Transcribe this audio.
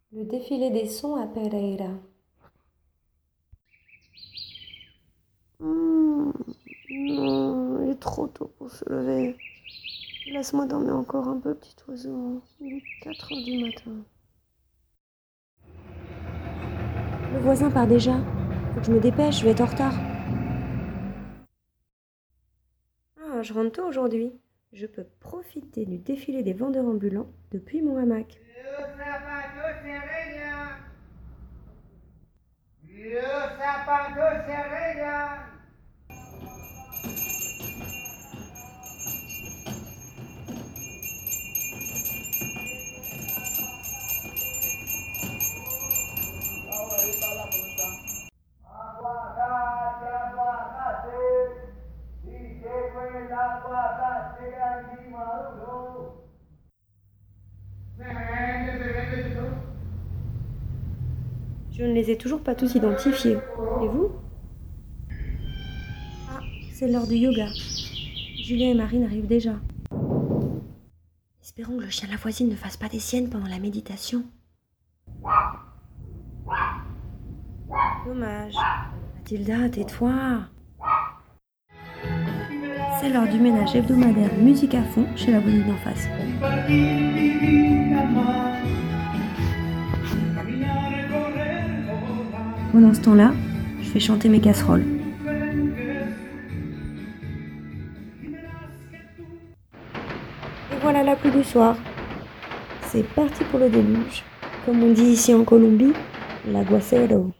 Le défilé des sons à Pereira. Non, il est trop tôt pour se lever. Laisse-moi dormir encore un peu, petit oiseau. Il est 4 heures du matin. Le voisin part déjà. Faut que je me dépêche, je vais être en retard. Ah, je rentre tôt aujourd'hui. Je peux profiter du défilé des vendeurs ambulants depuis mon hamac. Je ne les ai toujours pas tous identifiés. Et vous? Ah, c'est l'heure du yoga. Julien et Marine arrivent déjà. Espérons que le chien de la voisine ne fasse pas des siennes pendant la méditation. Dommage. Mathilda, tais-toi. C'est l'heure du ménage hebdomadaire musique à fond chez la voisine d'en face. Pendant ce temps-là, je fais chanter mes casseroles. Et voilà la pluie du soir. C'est parti pour le déluge. Comme on dit ici en Colombie, l'aguacero.